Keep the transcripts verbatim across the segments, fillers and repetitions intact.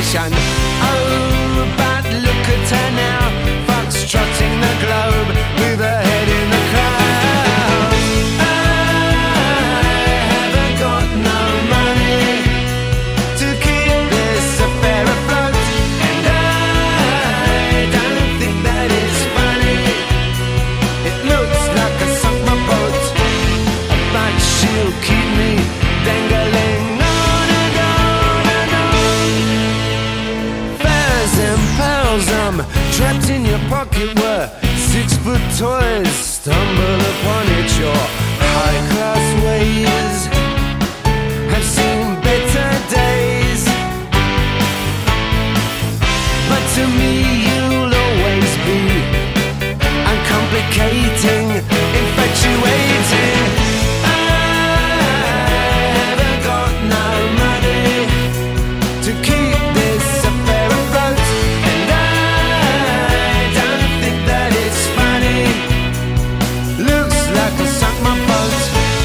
nation. Oh, but look at her now, foxtrotting the globe with her head in the clouds. I haven't got no money to keep this affair afloat, and I don't think that it's funny. It looks like I sunk my boat, but she'll keep me dangling on and on and on. Furs and pearls, I'm trapped in your pocket where six-foot toys stumble upon it. Your high-class ways have seen better days, but to me you'll always be uncomplicating, infatuating. I haven't got no money to keep this affair afloat, and I don't think that it's funny. Looks like I sunk my boat.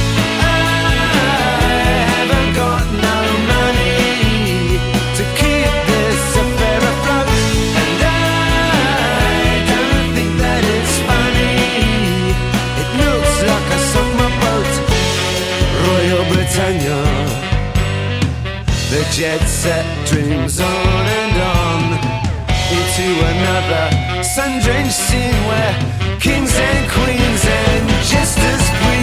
I haven't got no money to keep this affair afloat, and I don't think that it's funny. It looks like I sunk my boat. Royal Britannia, the jet set dreams on and on into another sun-drenched scene where kings and queens and jesters queen